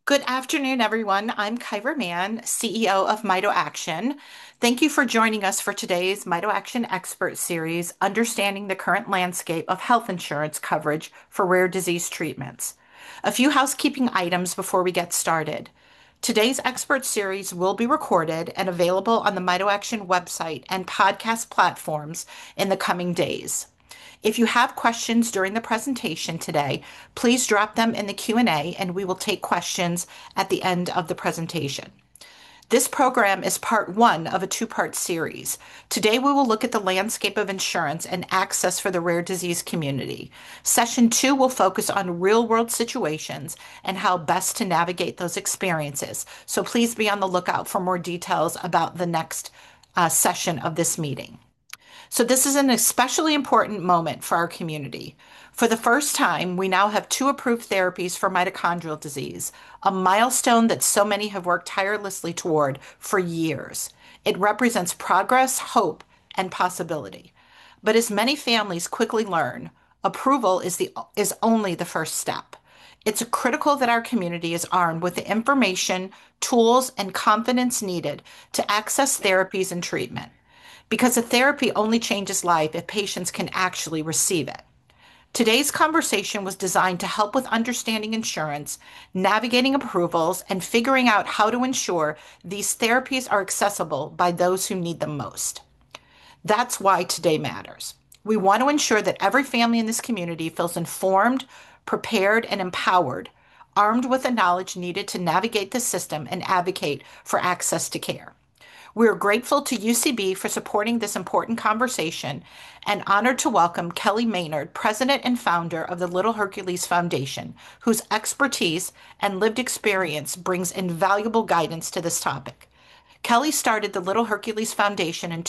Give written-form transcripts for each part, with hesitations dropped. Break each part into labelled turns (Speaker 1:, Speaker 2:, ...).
Speaker 1: Good afternoon, everyone. I'm Kyra Mann, CEO of Mito Action. Thank you for joining us for today's Mito Action Expert Series, Understanding the Current Landscape of Health Insurance Coverage for Rare Disease Treatments. A few housekeeping items before we get started. Today's expert series will be recorded and available on the Mito Action website and podcast platforms in the coming days. If you have questions during the presentation today, please drop them in the Q&A and we will take questions at the end of the presentation. This program is part one of a two-part series. Today, we will look at the landscape of insurance and access for the rare disease community. Session two will focus on real-world situations and how best to navigate those experiences. So please be on the lookout for more details about the next session of this meeting. So this is an especially important moment for our community. For the first time, we now have two approved therapies for mitochondrial disease, a milestone that so many have worked tirelessly toward for years. It represents progress, hope, and possibility. But as many families quickly learn, approval is only the first step. It's critical that our community is armed with the information, tools, and confidence needed to access therapies and treatment because a therapy only changes life if patients can actually receive it. Today's conversation was designed to help with understanding insurance, navigating approvals, and figuring out how to ensure these therapies are accessible by those who need them most. That's why today matters. We want to ensure that every family in this community feels informed, prepared, and empowered, armed with the knowledge needed to navigate the system and advocate for access to care. We are grateful to UCB for supporting this important conversation and honored to welcome Kelly Maynard, President and founder of the Little Hercules Foundation, whose expertise and lived experience brings invaluable guidance to this topic. Kelly started the Little Hercules Foundation in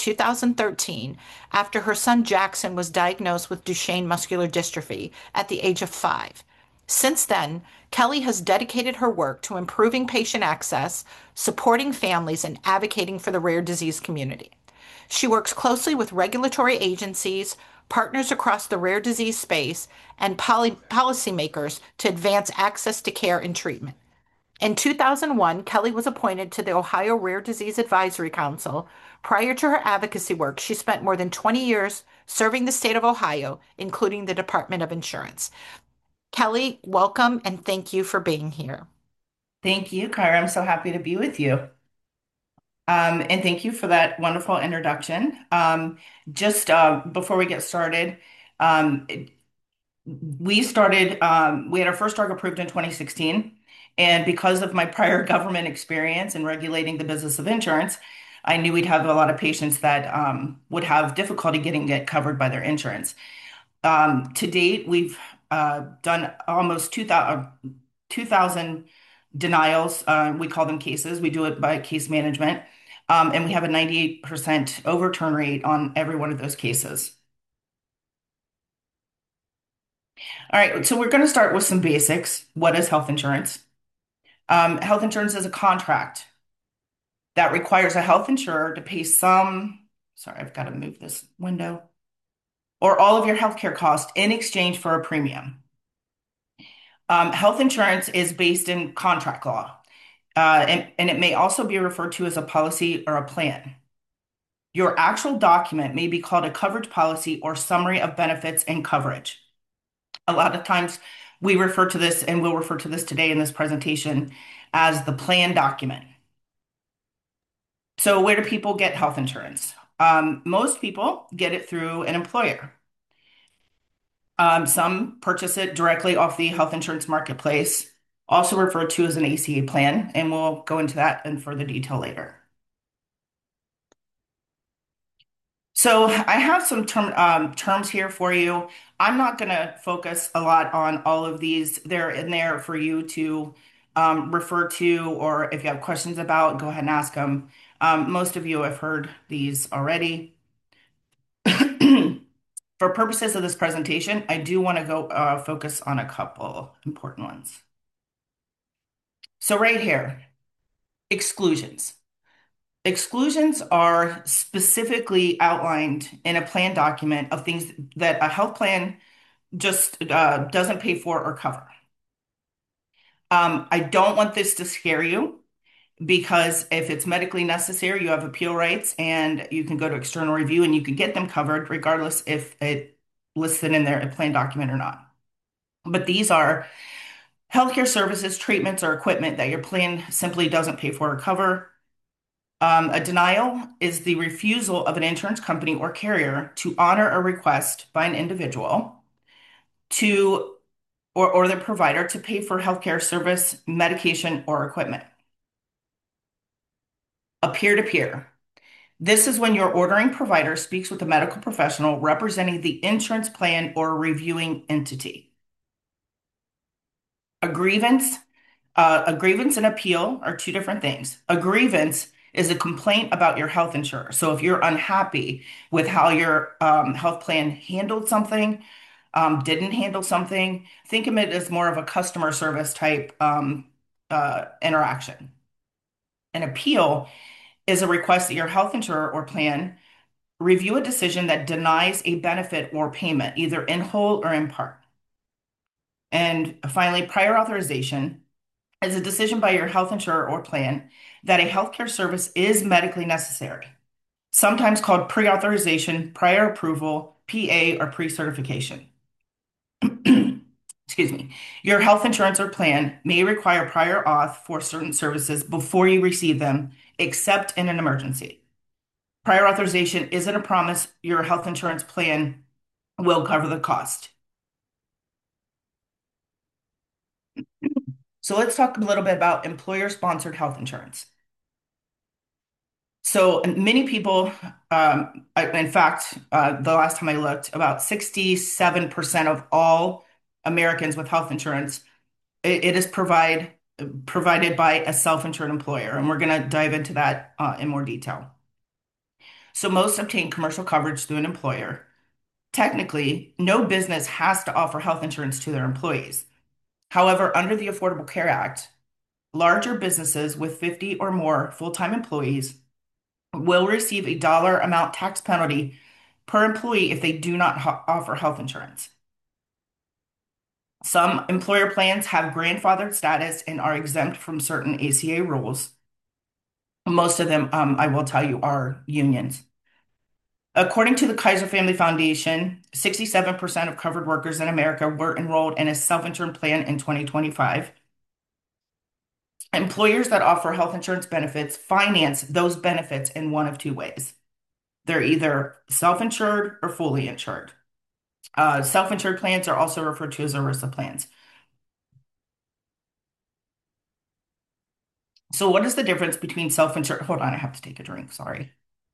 Speaker 1: 2013 after her son Jackson was diagnosed with Duchenne muscular dystrophy at the age of 5. Since then, Kelly has dedicated her work to improving patient access, supporting families, and advocating for the rare disease community. She works closely with regulatory agencies, partners across the rare disease space, and policymakers to advance access to care and treatment. In 2001, Kelly was appointed to the Ohio Rare Disease Advisory Council. Prior to her advocacy work, she spent more than 20 years serving the state of Ohio, including the Department of Insurance. Kelly, welcome and thank you for being here.
Speaker 2: Thank you, Kyra. I'm so happy to be with you. And thank you for that wonderful introduction. Just before we get started, um, we had our first drug approved in 2016. And because of my prior government experience in regulating the business of insurance, I knew we'd have a lot of patients that would have difficulty getting it covered by their insurance. To date, we've done almost 2,000 denials. We call them cases. We do it by case management. And we have a 98% overturn rate on every one of those cases. All right, so we're going to start with some basics. What is health insurance? Health insurance is a contract that requires a health insurer to pay sorry, I've got to move this window, or all of your healthcare costs in exchange for a premium. Health insurance is based in contract law, and it may also be referred to as a policy or a plan. Your actual document may be called a coverage policy or summary of benefits and coverage. A lot of times we refer to this, and we'll refer to this today in this presentation, as the plan document. So, where do people get health insurance? Most people get it through an employer. Some purchase it directly off the health insurance marketplace, also referred to as an ACA plan, and we'll go into that in further detail later. So I have some terms here for you. I'm not going to focus a lot on all of these. They're in there for you to refer to, or if you have questions about, go ahead and ask them. Most of you have heard these already. For purposes of this presentation, I do want to go focus on a couple important ones. So right here, exclusions. Exclusions are specifically outlined in a plan document of things that a health plan just doesn't pay for or cover. I don't want this to scare you because if it's medically necessary, you have appeal rights and you can go to external review and you can get them covered regardless if it listed in their plan document or not. But these are healthcare services, treatments, or equipment that your plan simply doesn't pay for or cover. A denial is the refusal of an insurance company or carrier to honor a request by an individual to or their provider to pay for healthcare service, medication, or equipment. A peer-to-peer. This is when your ordering provider speaks with a medical professional representing the insurance plan or reviewing entity. A grievance, a grievance and appeal are two different things. A grievance is a complaint about your health insurer. So if you're unhappy with how your health plan handled something, didn't handle something, think of it as more of a customer service type interaction. An appeal is a request that your health insurer or plan review a decision that denies a benefit or payment, either in whole or in part. And finally, prior authorization is a decision by your health insurer or plan that a healthcare service is medically necessary, sometimes called pre-authorization, prior approval, PA, or pre-certification. Excuse me. Your health insurance or plan may require prior auth for certain services before you receive them, except in an emergency. Prior authorization isn't a promise your health insurance plan will cover the cost. So let's talk a little bit about employer-sponsored health insurance. So many people, in fact, the last time I looked, about 67% of all Americans with health insurance, it is provided by a self-insured employer, and we're going to dive into that in more detail. So most obtain commercial coverage through an employer. Technically, no business has to offer health insurance to their employees. However, under the Affordable Care Act, larger businesses with 50 or more full-time employees will receive a dollar amount tax penalty per employee if they do not offer health insurance. Some employer plans have grandfathered status and are exempt from certain ACA rules. Most of them, I will tell you, are unions. According to the Kaiser Family Foundation, 67% of covered workers in America were enrolled in a self-insured plan in 2025. Employers that offer health insurance benefits finance those benefits in one of two ways. They're either self-insured or fully insured. Self-insured plans are also referred to as ERISA plans. So what is the difference between self-insured? Hold on, I have to take a drink. Sorry.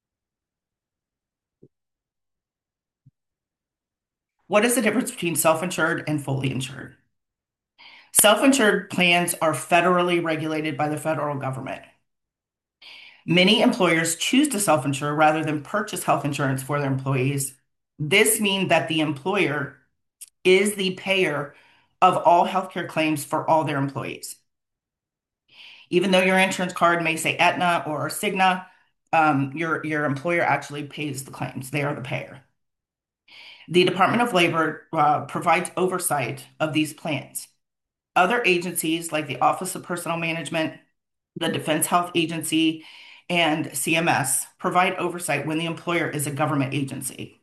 Speaker 2: What is the difference between self-insured and fully insured? Self-insured plans are federally regulated by the federal government. Many employers choose to self-insure rather than purchase health insurance for their employees. This means that the employer is the payer of all healthcare claims for all their employees. Even though your insurance card may say Aetna or Cigna, your employer actually pays the claims. They are the payer. The Department of Labor provides oversight of these plans. Other agencies like the Office of Personnel Management, the Defense Health Agency, and CMS provide oversight when the employer is a government agency.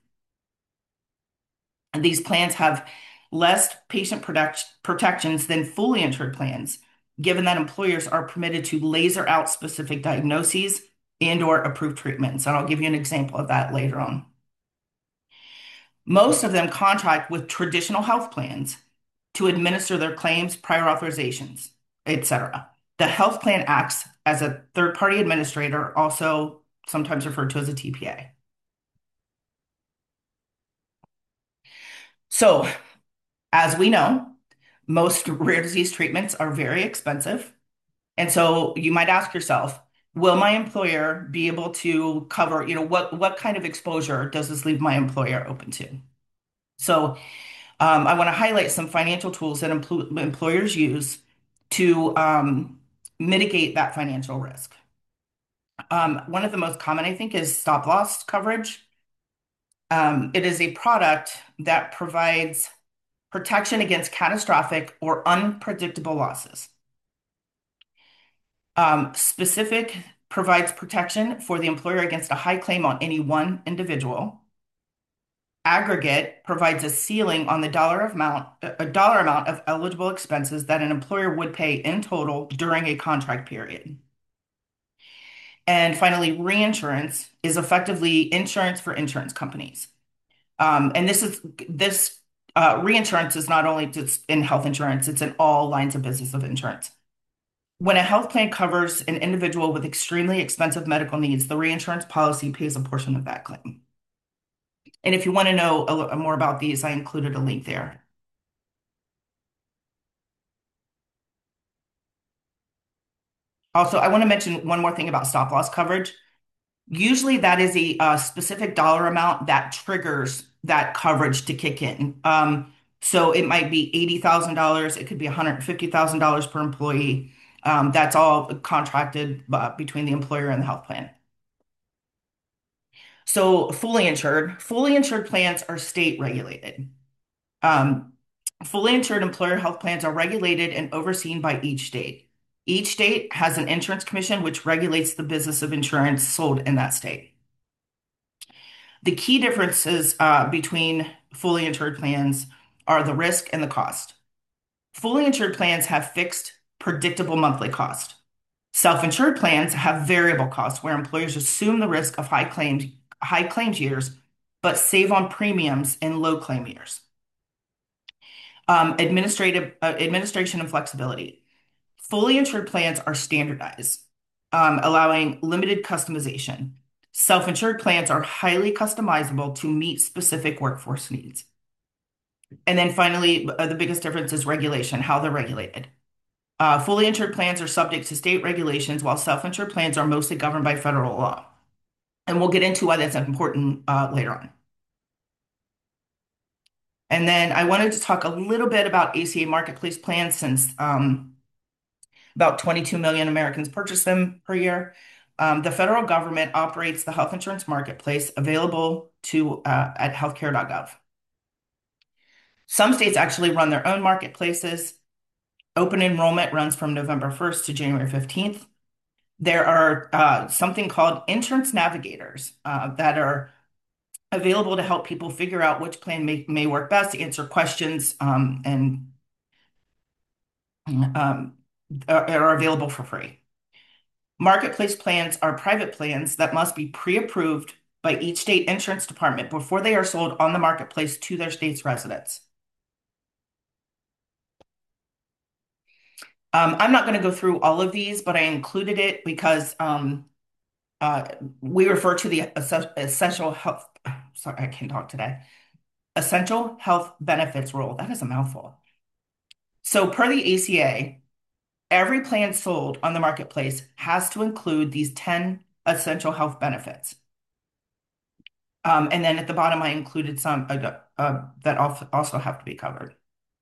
Speaker 2: And these plans have less patient protections than fully insured plans, given that employers are permitted to laser out specific diagnoses and/or approved treatments. And I'll give you an example of that later on. Most of them contract with traditional health plans to administer their claims, prior authorizations, etc. The health plan acts as a third-party administrator, also sometimes referred to as a TPA. So, as we know, most rare disease treatments are very expensive. And so you might ask yourself, will my employer be able to cover, what kind of exposure does this leave my employer open to? So I want to highlight some financial tools that employers use to mitigate that financial risk. One of the most common, I think, is stop loss coverage. It is a product that provides protection against catastrophic or unpredictable losses. Specific provides protection for the employer against a high claim on any one individual. Aggregate provides a ceiling on the dollar amount of eligible expenses that an employer would pay in total during a contract period. And finally, reinsurance is effectively insurance for insurance companies. And this reinsurance is not only just in health insurance, it's in all lines of business of insurance. When a health plan covers an individual with extremely expensive medical needs, the reinsurance policy pays a portion of that claim. And if you want to know more about these, I included a link there. Also, I want to mention one more thing about stop loss coverage. Usually, that is a specific dollar amount that triggers that coverage to kick in. So it might be $80,000, it could be $150,000 per employee. That's all contracted between the employer and the health plan. So fully insured plans are state regulated. Um, Fully insured employer health plans are regulated and overseen by each state. Each state has an insurance commission which regulates the business of insurance sold in that state. The key differences between fully insured plans are the risk and the cost. Fully insured plans have fixed, predictable monthly cost. Self-insured plans have variable costs where employers assume the risk of high claims years, but save on premiums in low claim years. Administration and flexibility. Fully insured plans are standardized, allowing limited customization. Self-insured plans are highly customizable to meet specific workforce needs. And then finally, the biggest difference is regulation, how they're regulated. Fully insured plans are subject to state regulations, while self-insured plans are mostly governed by federal law. And we'll get into why that's important later on. And then I wanted to talk a little bit about ACA marketplace plans since about 22 million Americans purchase them per year. The federal government operates the health insurance marketplace available at healthcare.gov. Some states actually run their own marketplaces. Open enrollment runs from November 1st to January 15th. There are something called insurance navigators that are available to help people figure out which plan may work best, answer questions, and um, are available for free. Marketplace plans are private plans that must be pre-approved by each state insurance department before they are sold on the marketplace to their state's residents. I'm not going to go through all of these, but I included it because uh, we refer to the essential health, sorry, I can't talk today, essential health benefits rule. That is a mouthful. So per the ACA, every plan sold on the marketplace has to include these 10 essential health benefits. And then at the bottom, I included some that also have to be covered.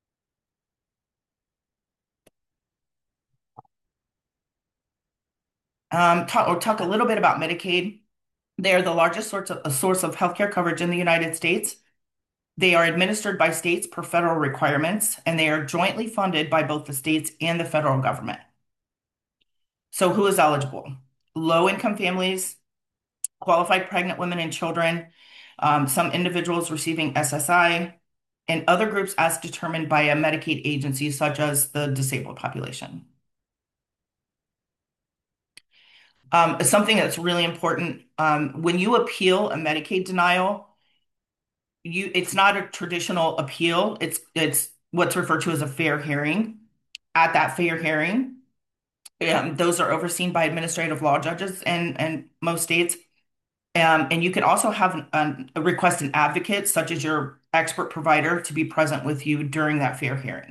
Speaker 2: Talk a little bit about Medicaid. They are the largest source of healthcare coverage in the United States. They are administered by states per federal requirements, and they are jointly funded by both the states and the federal government. So who is eligible? Low-income families, qualified pregnant women and children, some individuals receiving SSI, and other groups as determined by a Medicaid agency, such as the disabled population. Something that's really important, when you appeal a Medicaid denial, it's not a traditional appeal. It's what's referred to as a fair hearing. At that fair hearing, those are overseen by administrative law judges and most states. And you can also have request an advocate, such as your expert provider, to be present with you during that fair hearing.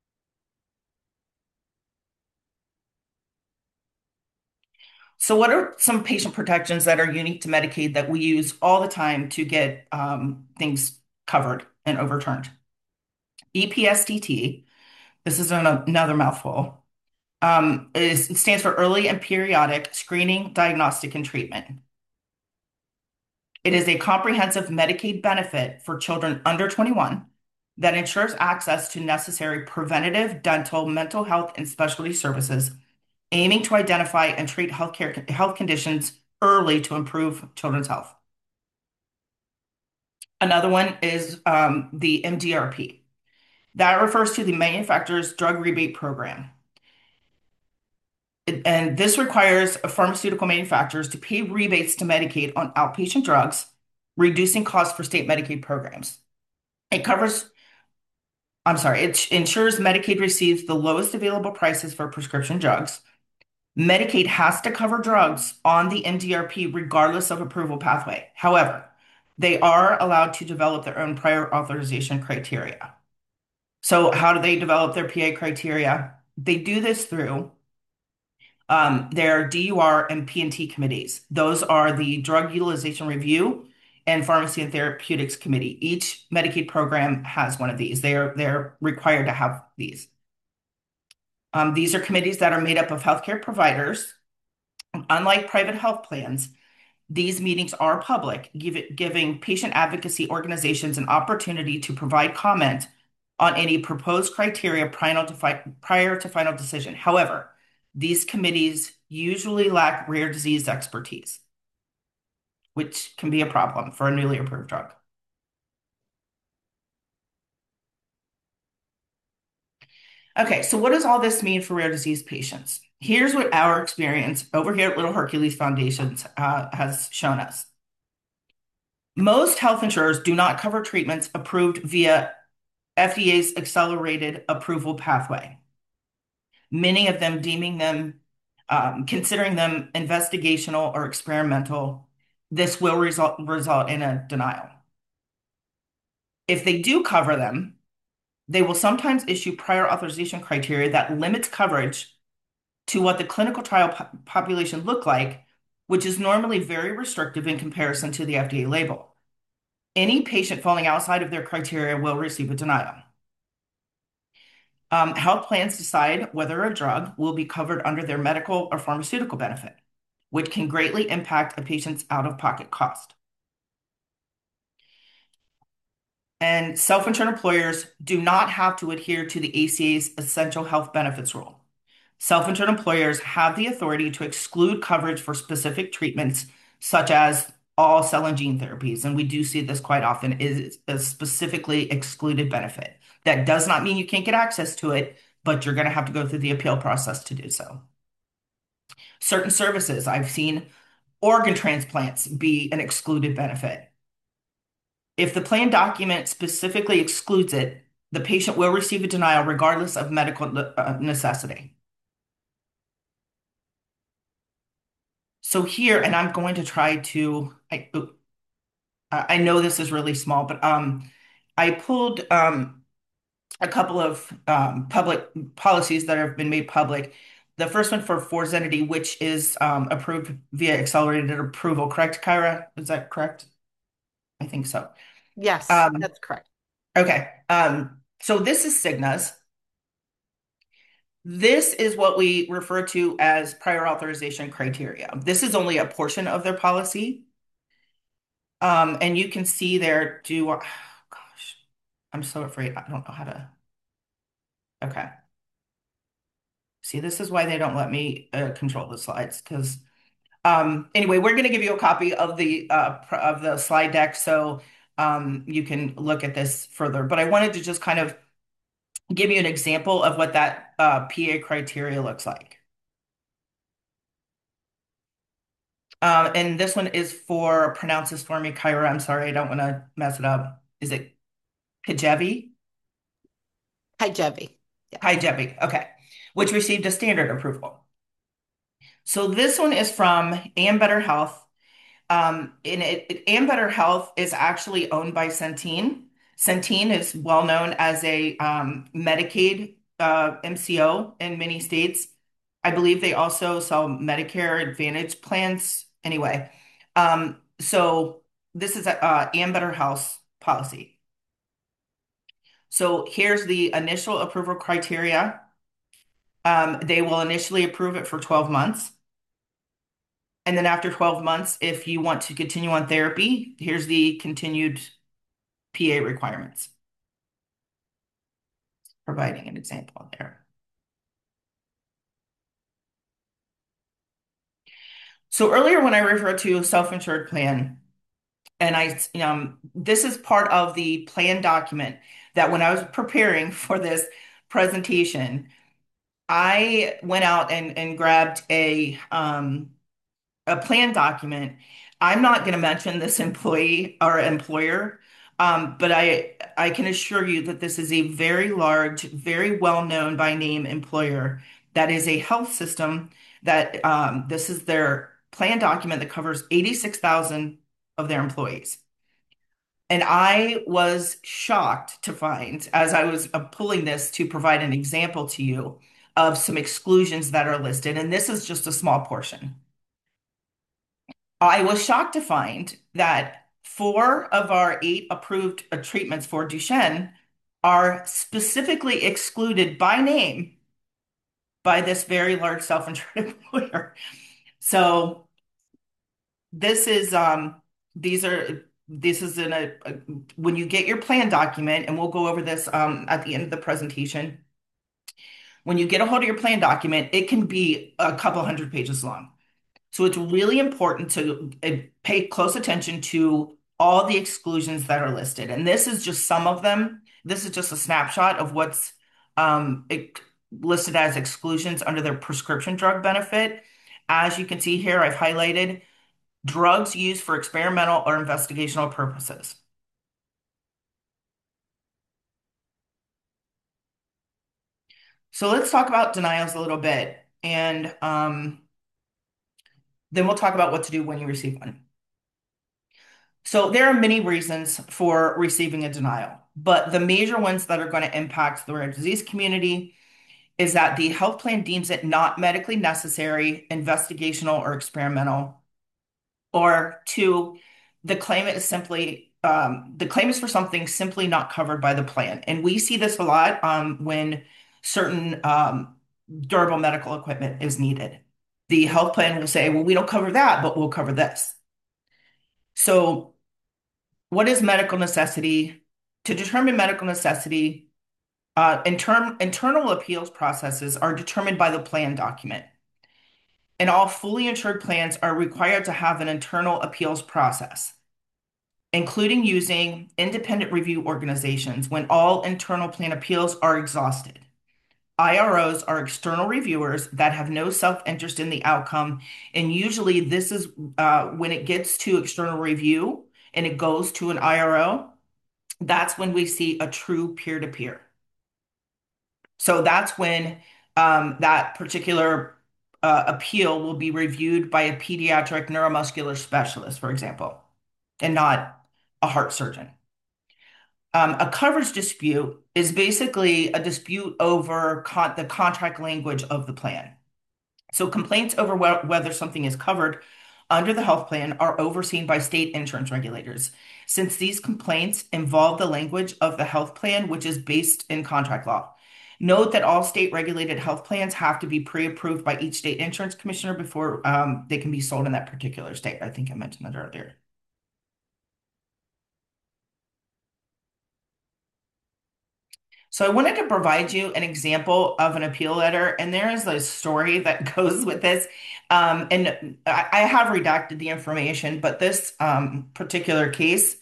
Speaker 2: So, what are some patient protections that are unique to Medicaid that we use all the time to get things covered and overturned? EPSDT, this is another mouthful, it stands for Early and Periodic Screening, Diagnostic, and Treatment. It is a comprehensive Medicaid benefit for children under 21 that ensures access to necessary preventative, dental, mental health, and specialty services aiming to identify and treat health conditions early to improve children's health. Another one is the MDRP. That refers to the manufacturer's drug rebate program. And this requires pharmaceutical manufacturers to pay rebates to Medicaid on outpatient drugs, reducing costs for state Medicaid programs. It covers, I'm sorry, it ensures Medicaid receives the lowest available prices for prescription drugs. Medicaid has to cover drugs on the MDRP regardless of approval pathway. However, they are allowed to develop their own prior authorization criteria. So, how do they develop their PA criteria? They do this through their DUR and P&T committees. Those are the Drug Utilization Review and Pharmacy and Therapeutics Committee. Each Medicaid program has one of these. They're required to have these. These are committees that are made up of healthcare providers. Unlike private health plans, these meetings are public, giving patient advocacy organizations an opportunity to provide comment on any proposed criteria prior to final decision. However, these committees usually lack rare disease expertise, which can be a problem for a newly approved drug. Okay, so what does all this mean for rare disease patients? Here's what our experience over here at Little Hercules Foundations has shown us. Most health insurers do not cover treatments approved via FDA's accelerated approval pathway. Many of them deeming them, considering them investigational or experimental. This will result in a denial. If they do cover them, they will sometimes issue prior authorization criteria that limits coverage to what the clinical trial population looked like, which is normally very restrictive in comparison to the FDA label. Any patient falling outside of their criteria will receive a denial. Health plans decide whether a drug will be covered under their medical or pharmaceutical benefit, which can greatly impact a patient's out-of-pocket cost. And self-insured employers do not have to adhere to the ACA's essential health benefits rule. Self-insured employers have the authority to exclude coverage for specific treatments, such as all cell and gene therapies. And we do see this quite often is a specifically excluded benefit. That does not mean you can't get access to it, but you're going to have to go through the appeal process to do so. Certain services, I've seen organ transplants be an excluded benefit. If the plan document specifically excludes it, the patient will receive a denial regardless of medical necessity. So here, and I'm going to try to, I know this is really small, but I pulled a couple of public policies that have been made public. The first one for Forzenity, which is approved via accelerated approval, correct, Kyra? Is that correct? I think so.
Speaker 1: Yes,
Speaker 2: Um,
Speaker 1: that's correct.
Speaker 2: okay. So this is Cigna's. This is what we refer to as prior authorization criteria. This is only a portion of their policy. And you can see there, oh, gosh, I'm so afraid. I don't know how to. Okay. See, this is why they don't let me control the slides because anyway, we're going to give you a copy of the slide deck so you can look at this further. But I wanted to just kind of give you an example of what that PA criteria looks like. And this one is for, pronounce this for me, Kyra. I'm sorry, I don't want to mess it up. Is it Kajevi?
Speaker 1: Hi, Jevi. Yeah.
Speaker 2: Kajevi, okay, which received a standard approval. So this one is from Ambetter Health. Ambetter Health is actually owned by Centene. Centene is well known as a Medicaid MCO in many states. I believe they also sell Medicare Advantage plans. Anyway, so this is a Ambetter Health policy. So here's the initial approval criteria. They will initially approve it for 12 months. And then after 12 months, if you want to continue on therapy, here's the continued PA requirements, providing an example there. So earlier when I referred to self-insured plan, and this is part of the plan document that when I was preparing for this presentation, I went out and grabbed a plan document. I'm not going to mention this employee or employer, but I can assure you that this is a very large, very well known by name employer that is a health system that this is their plan document that covers 86,000 of their employees. And I was shocked to find, as I was pulling this to provide an example to you of some exclusions that are listed, and this is just a small portion. I was shocked to find that four of our eight approved treatments for Duchenne are specifically excluded by name by this very large self-insured employer. So this is these are this is when you get your plan document, and we'll go over this at the end of the presentation. When you get a hold of your plan document, it can be a couple hundred pages long. So it's really important to pay close attention to all the exclusions that are listed. And this is just some of them. This is just a snapshot of what's listed as exclusions under their prescription drug benefit. As you can see here, I've highlighted drugs used for experimental or investigational purposes. So let's talk about denials a little bit, and then we'll talk about what to do when you receive one. So there are many reasons for receiving a denial, but the major ones that are going to impact the rare disease community is that the health plan deems it not medically necessary, investigational, or experimental, or two, the claim is for something simply not covered by the plan. And we see this a lot when certain durable medical equipment is needed. The health plan will say, well, we don't cover that, but we'll cover this. So what is medical necessity? To determine medical necessity, internal appeals processes are determined by the plan document. And all fully insured plans are required to have an internal appeals process, including using independent review organizations when all internal plan appeals are exhausted. IROs are external reviewers that have no self-interest in the outcome, and usually this is when it gets to external review and it goes to an IRO, that's when we see a true peer-to-peer. So that's when that particular appeal will be reviewed by a pediatric neuromuscular specialist, for example, and not a heart surgeon. A coverage dispute is basically a dispute over the contract language of the plan. So complaints over whether something is covered under the health plan are overseen by state insurance regulators, since these complaints involve the language of the health plan, which is based in contract law. Note that all state regulated health plans have to be pre-approved by each state insurance commissioner before they can be sold in that particular state. I think I mentioned that earlier. So I wanted to provide you an example of an appeal letter, and there is a story that goes with this. And I have redacted the information, but this particular case,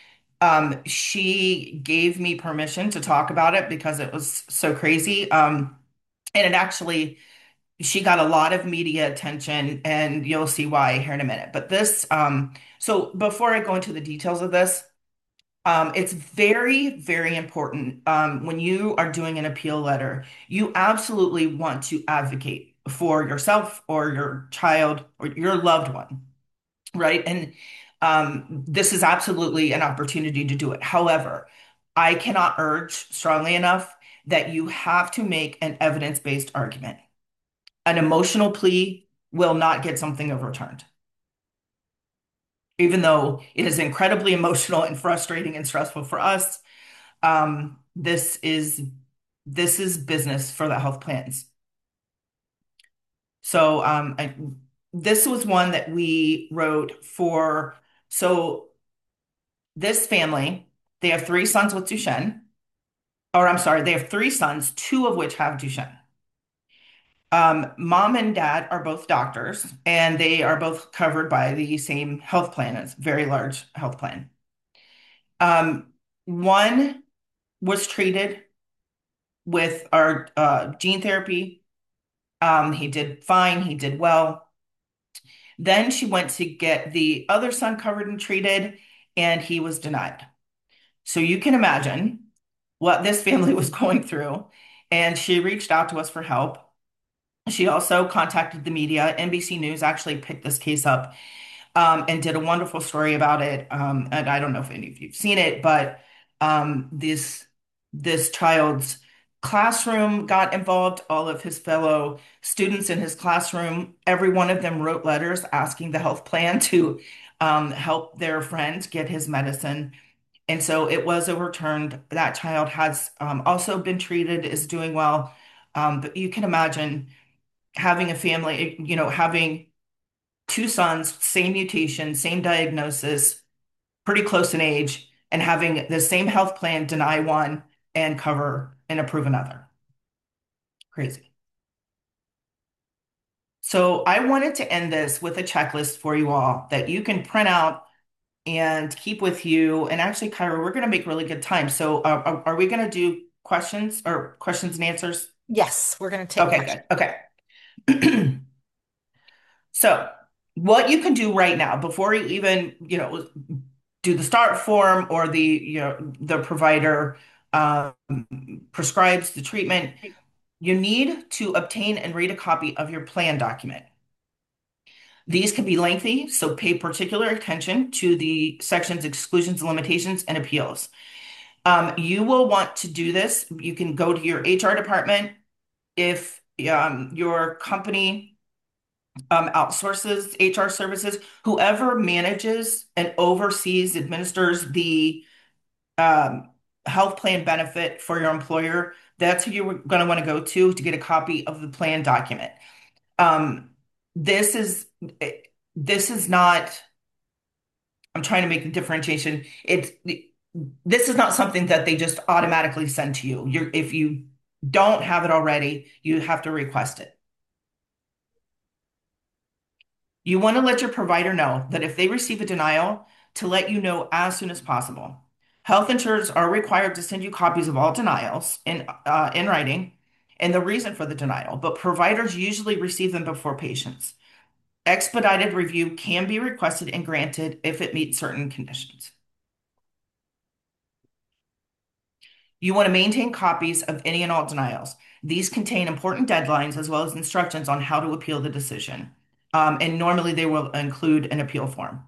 Speaker 2: she gave me permission to talk about it because it was so crazy. And it actually, she got a lot of media attention, and you'll see why here in a minute. But so before I go into the details of this, it's very, very important when you are doing an appeal letter, you absolutely want to advocate for yourself or your child or your loved one, right? And this is absolutely an opportunity to do it. However, I cannot urge strongly enough that you have to make an evidence-based argument. An emotional plea will not get something overturned, even though it is incredibly emotional and frustrating and stressful for us. Um, this is this is business for the health plans. So this was one that we wrote for. So this family, they have three sons with Duchenne, or I'm sorry, they have three sons, two of which have Duchenne. Mom and dad are both doctors, and they are both covered by the same health plan. It's a very large health plan. Um, One was treated with our gene therapy. He did fine, he did well. Then she went to get the other son covered and treated, and he was denied. So you can imagine what this family was going through. And she reached out to us for help. She also contacted the media. NBC News actually picked this case up and did a wonderful story about it. And I don't know if any of you've seen it, but this child's classroom got involved. All of his fellow students in his classroom, every one of them wrote letters asking the health plan to help their friend get his medicine. And so it was overturned. That child has also been treated, is doing well. But you can imagine having a family, having two sons, same mutation, same diagnosis, pretty close in age, and having the same health plan deny one and cover and approve another. Crazy. So I wanted to end this with a checklist for you all that you can print out and keep with you. And actually, Kyra, we're going to make really good time. So are we going to do questions and answers?
Speaker 1: Yes, we're going to take
Speaker 2: Okay,
Speaker 1: questions.
Speaker 2: good. Okay. So what you can do right now before you even, do the start form or the provider um, prescribes the treatment, you need to obtain and read a copy of your plan document. These can be lengthy, so pay particular attention to the sections exclusions, limitations, and appeals. You will want to do this. You can go to your HR department if your company outsources HR services. Whoever manages and oversees, administers the um, health plan benefit for your employer, that's who you're going to want to go to get a copy of the plan document. Um, this is this is not, I'm trying to make the differentiation. This is not something that they just automatically send to you. If you don't have it already, you have to request it. You want to let your provider know that if they receive a denial, to let you know as soon as possible. Health insurers are required to send you copies of all denials in writing and the reason for the denial, but providers usually receive them before patients. Expedited review can be requested and granted if it meets certain conditions. You want to maintain copies of any and all denials. These contain important deadlines as well as instructions on how to appeal the decision. And normally they will include an appeal form.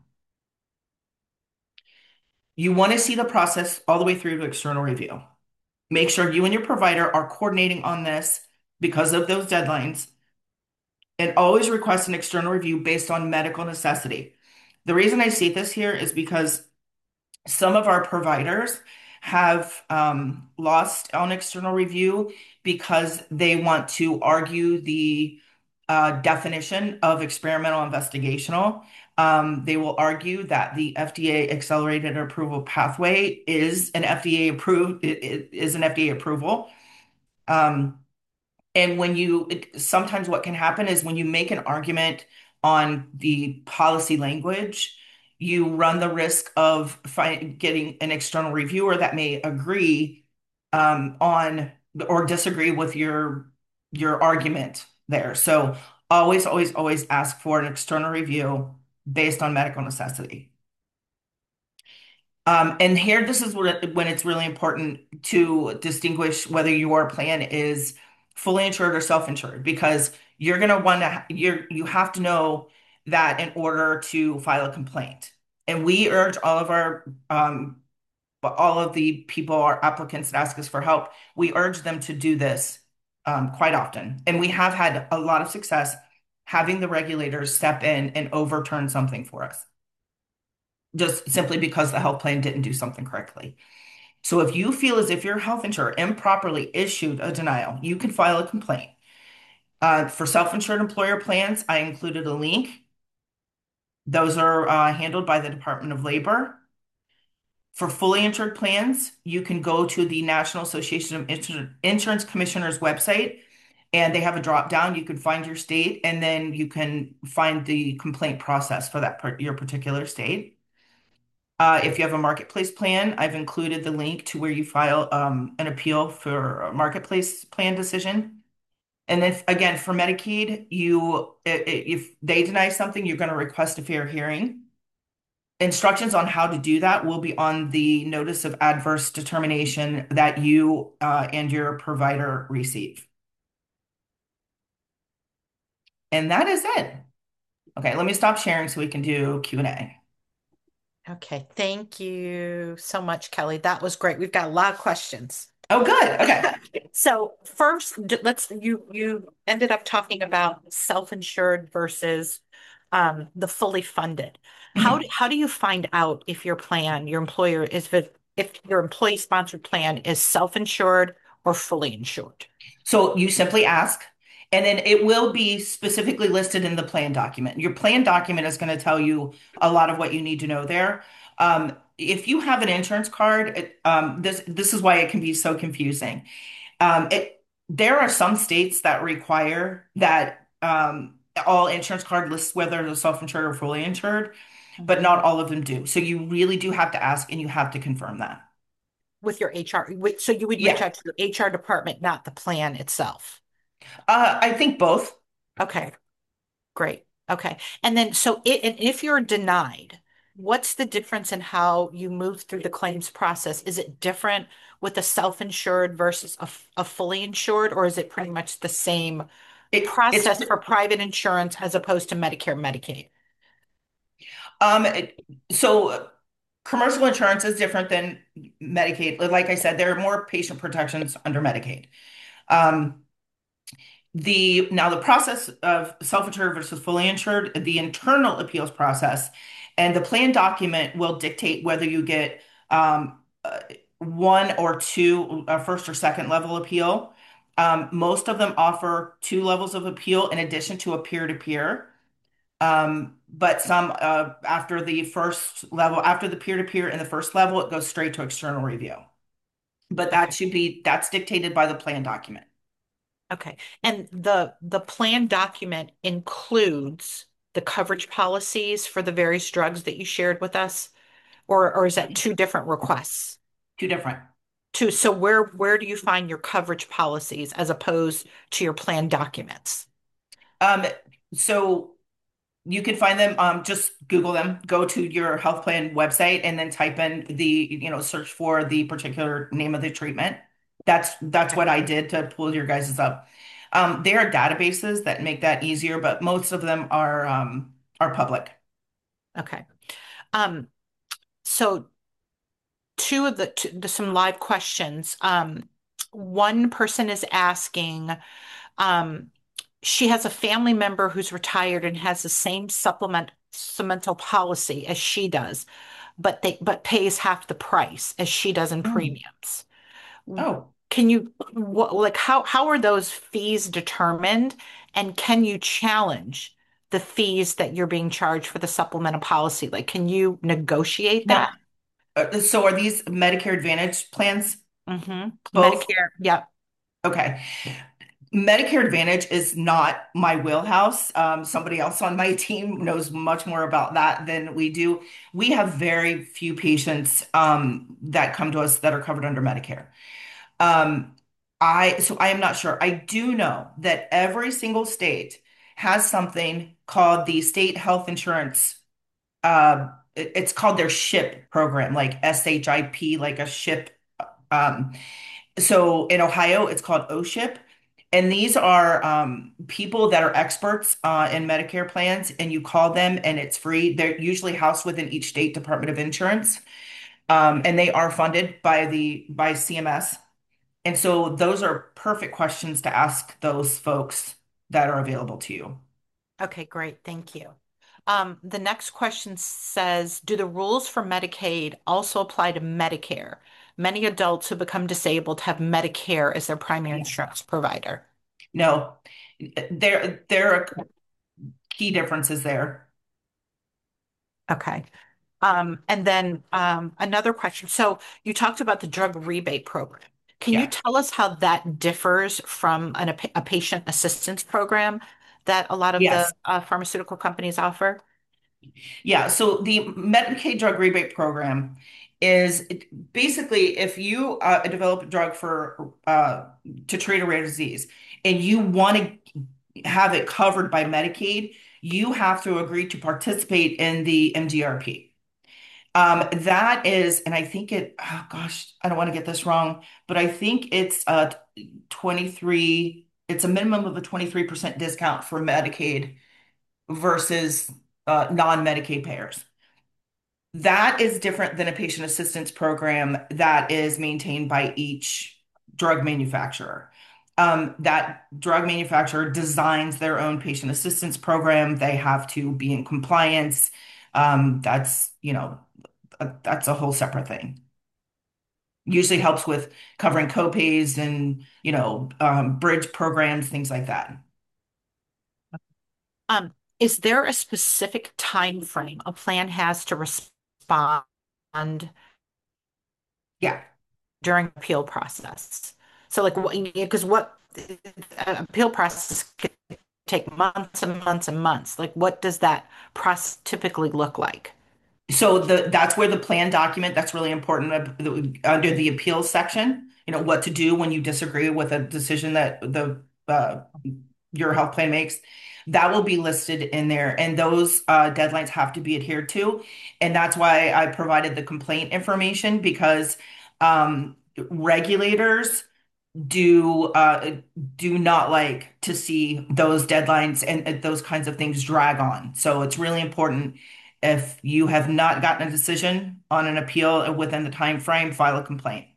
Speaker 2: You want to see the process all the way through to external review. Make sure you and your provider are coordinating on this because of those deadlines, and always request an external review based on medical necessity. The reason I state this here is because some of our providers have lost on external review because they want to argue the definition of experimental investigational. They will argue that the FDA accelerated approval pathway is an FDA approved, it is an FDA approval. Um, and sometimes what can happen is when you make an argument on the policy language, you run the risk of getting an external reviewer that may agree on or disagree with your argument there. So always, always, always ask for an external review based on medical necessity. And here, this is when it's really important to distinguish whether your plan is fully insured or self-insured, because you're going to want to, you have to know that in order to file a complaint. And we urge all of the people, our applicants that ask us for help, we urge them to do this quite often. And we have had a lot of success having the regulators step in and overturn something for us, just simply because the health plan didn't do something correctly. So if you feel as if your health insurer improperly issued a denial, you can file a complaint. For self-insured employer plans, I included a link. Those are handled by the Department of Labor. For fully insured plans, you can go to the National Association of Insurance Commissioners website and they have a drop down. You can find your state, and then you can find the complaint process for your particular state. If you have a marketplace plan, I've included the link to where you file an appeal for a marketplace plan decision. And then again, for Medicaid, if they deny something, you're going to request a fair hearing. Instructions on how to do that will be on the notice of adverse determination that you and your provider receive. And that is it. Okay, let me stop sharing so we can do Q&A.
Speaker 1: Okay, thank you so much, Kelly. That was great. We've got a lot of questions.
Speaker 2: Oh, good. Okay.
Speaker 1: So first, let's you ended up talking about self-insured versus the fully funded.
Speaker 2: Mhm.
Speaker 1: How do you find out if your plan, your employer is if your employee sponsored plan is self-insured or fully insured?
Speaker 2: So you simply ask, and then it will be specifically listed in the plan document. Your plan document is going to tell you a lot of what you need to know there. If you have an insurance card, this is why it can be so confusing. There are some states that require that all insurance card lists whether they're self-insured or fully insured, but
Speaker 1: Mhm.
Speaker 2: not all of them do. So you really do have to ask and you have to confirm that.
Speaker 1: With your HR, so you would reach
Speaker 2: Yeah,
Speaker 1: out to your HR department, not the plan itself.
Speaker 2: I think both.
Speaker 1: Okay. Great. Okay. And then, and if you're denied, what's the difference in how you move through the claims process? Is it different with a self-insured versus a fully insured, or is it pretty much the same
Speaker 2: It's
Speaker 1: process for private insurance as opposed to Medicare, Medicaid?
Speaker 2: um, it, so commercial insurance is different than Medicaid. Like I said, there are more patient protections under Medicaid. Um, the process of self-insured versus fully insured, the internal appeals process, and the plan document will dictate whether you get one or two, first or second level appeal. Most of them offer two levels of appeal in addition to a peer-to-peer. But some after the first level, after the peer-to-peer in the first level, it goes straight to external review. But
Speaker 1: Okay.
Speaker 2: that's dictated by the plan document.
Speaker 1: Okay. And the plan document includes the coverage policies for the various drugs that you shared with us, or is that two different requests?
Speaker 2: Two different.
Speaker 1: Too. So where do you find your coverage policies as opposed to your plan documents?
Speaker 2: Um, so you can find them, just Google them, go to your health plan website and then type in search for the particular name of the treatment. That's
Speaker 1: Okay.
Speaker 2: what I did to pull your guys' up. There are databases that make that easier, but most of them are public.
Speaker 1: Okay. Um, so some live questions. One person is asking, um, she has a family member who's retired and has the same supplemental policy as she does, but pays half the price as she does in
Speaker 2: Mm.
Speaker 1: premiums.
Speaker 2: Oh,
Speaker 1: Can you like how are those fees determined? And can you challenge the fees that you're being charged for the supplemental policy? Like, can you negotiate that?
Speaker 2: now, so are these Medicare Advantage plans both?
Speaker 1: Medicare, yeah.
Speaker 2: Okay. Medicare Advantage is not my wheelhouse. Somebody else on my team knows much more about that than we do. We have very few patients that come to us that are covered under Medicare. Um, I am not sure. I do know that every single state has something called the state health insurance. It's called their SHIP program, like SHIP, like a ship. Um, so in Ohio, it's called OSHIP. And these are people that are experts in Medicare plans, and you call them and it's free. They're usually housed within each state Department of Insurance, and they are funded by by CMS. And so those are perfect questions to ask those folks that are available to you.
Speaker 1: Okay, great. Thank you. The next question says, do the rules for Medicaid also apply to Medicare? Many adults who become disabled have Medicare as their primary insurance provider.
Speaker 2: No, there are key differences there.
Speaker 1: Okay. And then another question. So you talked about the drug rebate program. Can you
Speaker 2: Yeah.
Speaker 1: tell us how that differs from a patient assistance program that a lot of the
Speaker 2: Yes.
Speaker 1: pharmaceutical companies offer?
Speaker 2: Yeah. So the Medicaid drug rebate program is basically if you develop a drug for to treat a rare disease and you want to have it covered by Medicaid, you have to agree to participate in the MDRP. That is, and I think oh gosh, I don't want to get this wrong, but I think it's 23, it's a minimum of a 23% discount for Medicaid versus non-Medicaid payers. That is different than a patient assistance program that is maintained by each drug manufacturer. That drug manufacturer designs their own patient assistance program. They have to be in compliance. That's a whole separate thing. Usually helps with covering copays and, bridge programs, things like that.
Speaker 1: Um, is there a specific time frame a plan has to respond
Speaker 2: Yeah.
Speaker 1: during appeal process? So like what, because what appeal process could take months and months and months. Like what does that process typically look like?
Speaker 2: So that's where the plan document, that's really important under the appeals section, what to do when you disagree with a decision that the your health plan makes. That will be listed in there, and those deadlines have to be adhered to. And that's why I provided the complaint information because regulators do not like to see those deadlines and those kinds of things drag on. So it's really important if you have not gotten a decision on an appeal within the time frame, file a complaint.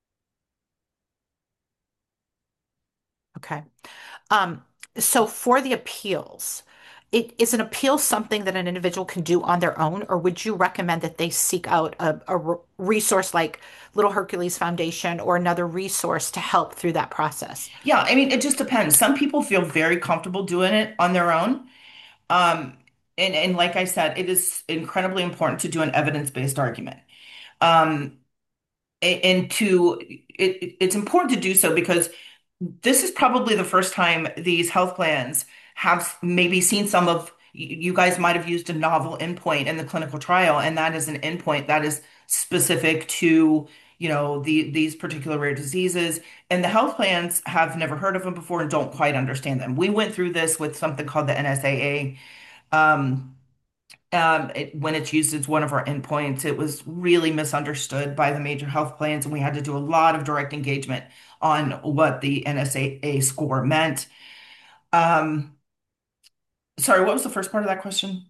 Speaker 1: Okay. Um, so for the appeals, is an appeal something that an individual can do on their own, or would you recommend that they seek out a resource like Little Hercules Foundation or another resource to help through that process?
Speaker 2: Yeah, I mean, it just depends. Some people feel very comfortable doing it on their own. Um, and like I said, it is incredibly important to do an evidence-based argument. Um, and it's important to do so because this is probably the first time these health plans have maybe seen some of you guys might have used a novel endpoint in the clinical trial, and that is an endpoint that is specific to, these particular rare diseases. And the health plans have never heard of them before and don't quite understand them. We went through this with something called the NSAA. Um, when it's used as one of our endpoints, it was really misunderstood by the major health plans, and we had to do a lot of direct engagement on what the NSAA score meant. Um, Sorry, what was the first part of that question?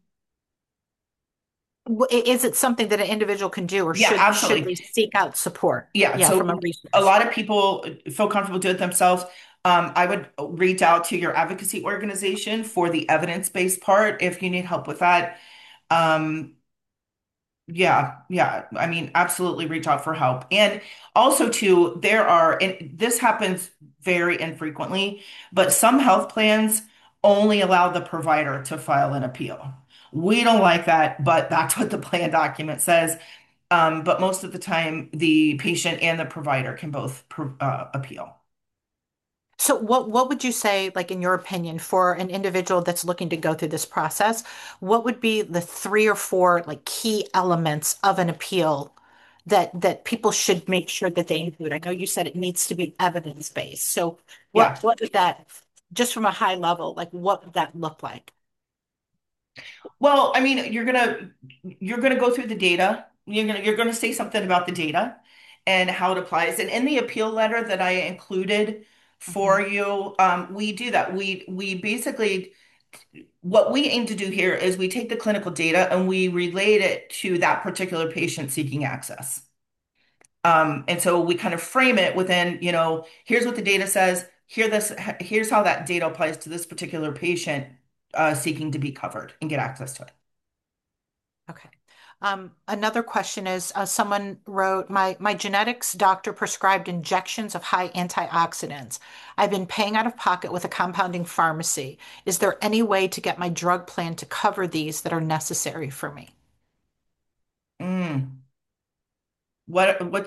Speaker 1: Is it something that an individual can do, or
Speaker 2: Yeah,
Speaker 1: should
Speaker 2: absolutely.
Speaker 1: they seek out support?
Speaker 2: Yeah,
Speaker 1: Yeah, from a
Speaker 2: so a
Speaker 1: resource.
Speaker 2: lot of people feel comfortable doing it themselves. I would reach out to your advocacy organization for the evidence-based part if you need help with that. Um, Yeah, yeah. I mean, absolutely reach out for help. And also too, and this happens very infrequently, but some health plans only allow the provider to file an appeal. We don't like that, but that's what the plan document says. But most of the time, the patient and the provider can both appeal.
Speaker 1: So what would you say, like in your opinion, for an individual that's looking to go through this process, what would be the three or four like key elements of an appeal that people should make sure that they include? I know you said it needs to be evidence-based. So
Speaker 2: Yeah.
Speaker 1: what would that, just from a high level, like what would that look like?
Speaker 2: Well, I mean, you're gonna go through the data. You're gonna say something about the data and how it applies. And in the appeal letter that I included
Speaker 1: Mhm.
Speaker 2: for you, we do that. We basically what we aim to do here is we take the clinical data and we relate it to that particular patient seeking access. And so we kind of frame it within, here's what the data says. Here's how that data applies to this particular patient seeking to be covered and get access to it.
Speaker 1: Okay. Another question is, someone wrote, my genetics doctor prescribed injections of high antioxidants. I've been paying out of pocket with a compounding pharmacy. Is there any way to get my drug plan to cover these that are necessary for me?
Speaker 2: Mm. What's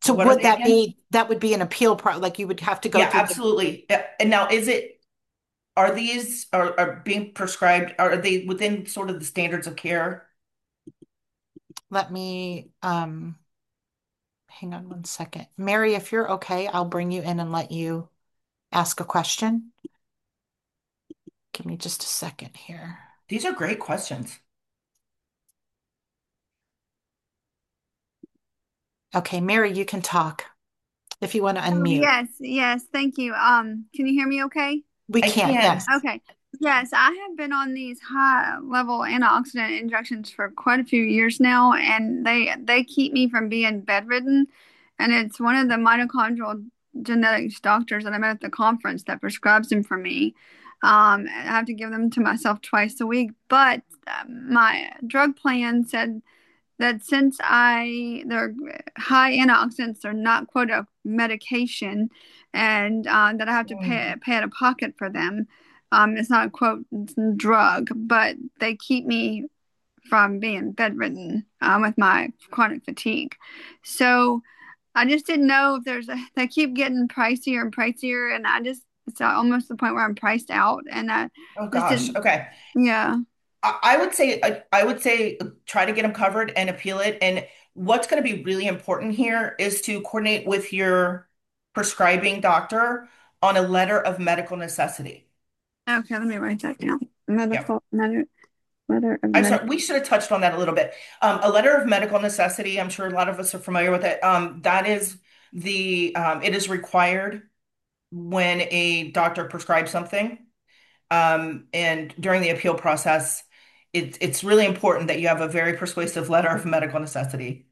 Speaker 1: So
Speaker 2: What are
Speaker 1: would
Speaker 2: they
Speaker 1: that
Speaker 2: again?
Speaker 1: be, that would be an appeal like you would have to go
Speaker 2: Yeah,
Speaker 1: through the,
Speaker 2: absolutely. And now are these are being prescribed, are they within sort of the standards of care?
Speaker 1: let me, hang on one second. Mary, if you're okay, I'll bring you in and let you ask a question. Give me just a second here.
Speaker 2: These are great questions.
Speaker 1: Okay, Mary, you can talk if you want to
Speaker 3: Oh,
Speaker 1: unmute.
Speaker 3: yes, yes, thank you. Can you hear me okay?
Speaker 1: We
Speaker 2: I
Speaker 1: can,
Speaker 2: can.
Speaker 1: yes.
Speaker 3: Okay. Yes, I have been on these high level antioxidant injections for quite a few years now, and they keep me from being bedridden. And it's one of the mitochondrial genetics doctors that I met at the conference that prescribes them for me. I have to give them to myself twice a week, but my drug plan said that since they're high antioxidants, they're not quote a medication, and that I have to
Speaker 2: Mm.
Speaker 3: pay out of pocket for them. It's not a quote drug, but they keep me from being bedridden with my chronic fatigue. So I just didn't know if they keep getting pricier and pricier, and it's almost the point where I'm priced out, and I
Speaker 2: Oh
Speaker 3: just
Speaker 2: gosh.
Speaker 3: didn't,
Speaker 2: Okay.
Speaker 3: yeah.
Speaker 2: I would say try to get them covered and appeal it. And what's going to be really important here is to coordinate with your prescribing doctor on a letter of medical necessity.
Speaker 3: Okay, let me write that down.
Speaker 2: Yep.
Speaker 3: Letter of
Speaker 2: I'm
Speaker 3: medical.
Speaker 2: sorry, we should have touched on that a little bit. A letter of medical necessity, I'm sure a lot of us are familiar with it. That is it is required when a doctor prescribes something. And during the appeal process, it's really important that you have a very persuasive letter of medical necessity.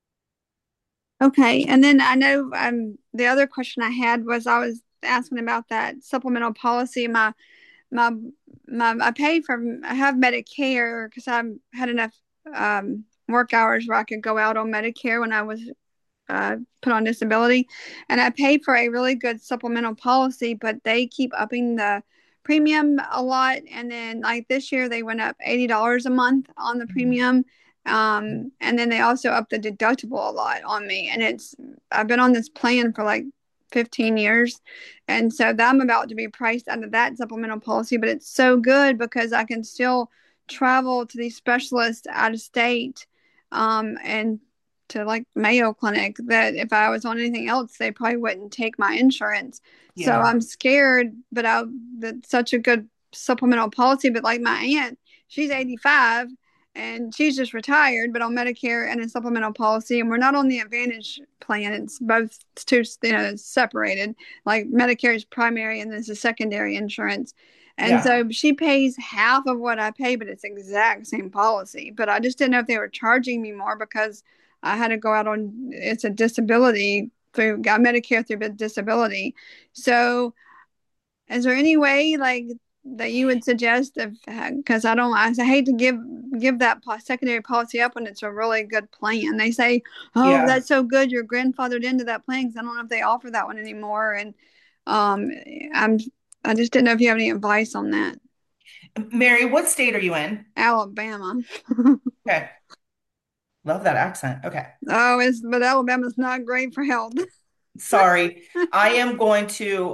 Speaker 3: Okay, and then I know the other question I had was I was asking about that supplemental policy. My I pay for I have Medicare because I had enough work hours where I could go out on Medicare when I was put on disability, and I pay for a really good supplemental policy, but they keep upping the premium a lot. And then, like this year, they went up $80 a month on the premium, and then they also upped the deductible a lot on me. And I've been on this plan for like 15 years, and so I'm about to be priced out of that supplemental policy. But it's so good because I can still travel to these specialists out of state, and to like Mayo Clinic that if I was on anything else, they probably wouldn't take my insurance. So
Speaker 2: Yeah.
Speaker 3: I'm scared, but that's such a good supplemental policy. But like my aunt, she's 85 and she's just retired, but on Medicare and a supplemental policy. And we're not on the Advantage plan. It's both two, separated. Like Medicare is primary and this is secondary insurance. And
Speaker 2: Yeah.
Speaker 3: so she pays half of what I pay, but it's exact same policy. But I just didn't know if they were charging me more because I had to go out on it's a disability through got Medicare through disability. So is there any way like that you would suggest if because I hate to give that secondary policy up when it's a really good plan. They say, "Oh,
Speaker 2: Yeah.
Speaker 3: that's so good, you're grandfathered into that plan." Because I don't know if they offer that one anymore. And um, I'm I just didn't know if you have any advice on that.
Speaker 2: Mary, what state are you in?
Speaker 3: Alabama.
Speaker 2: Okay. Love that accent. Okay.
Speaker 3: Oh, but Alabama's not great for health.
Speaker 2: Sorry. I am going to